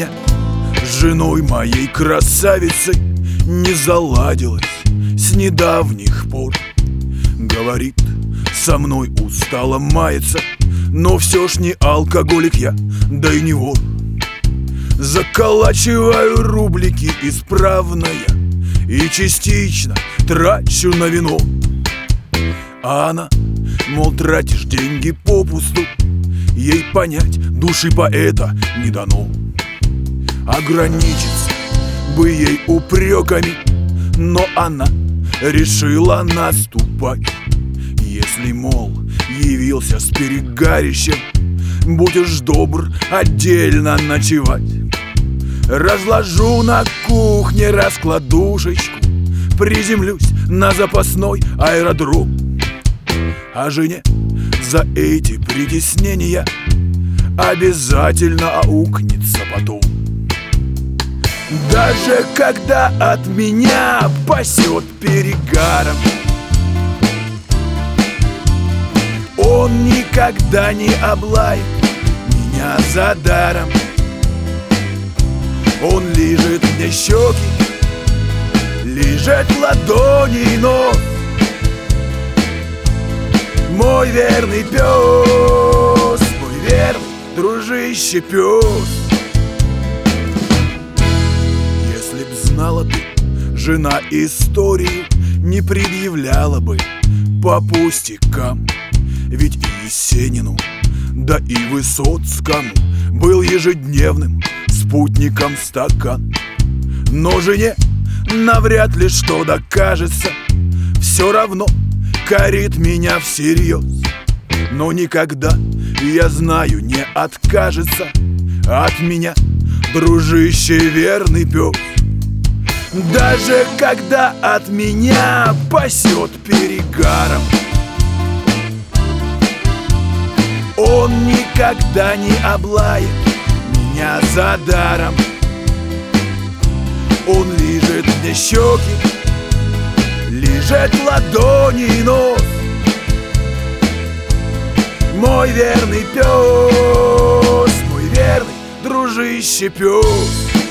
меня с женой моей красавицей не заладилось с недавних пор. Говорит, со мной устало мается, но все ж не алкоголик я, да и не вор. Заколачиваю рублики исправно я и частично трачу на вино. А она, мол, тратишь деньги попусту, ей понять души поэта не дано. Ограничиться бы ей упреками, но она решила наступать. Если, мол, явился с перегарищем, будешь добр отдельно ночевать. Разложу на кухне раскладушечку, приземлюсь на запасной аэродром. А жене за эти притеснения обязательно аукнется потом. Даже когда от меня пасет перегаром, он никогда не облает меня за даром. Он лижет мне щеки, лижет ладони и нос. Мой верный пес, мой верный дружище пес. Если б знала ты, жена, историю не предъявляла бы по пустякам. Ведь и Есенину, да и Высоцкому был ежедневным спутником стакан. Но жене навряд ли что докажется, все равно корит меня всерьез. Но никогда, я знаю, не откажется от меня дружище верный пес. Даже когда от меня пасет перегаром, он никогда не облает меня за даром. Он лижет мне щеки, лижет ладони и нос. Мой верный пес, мой верный дружище пес.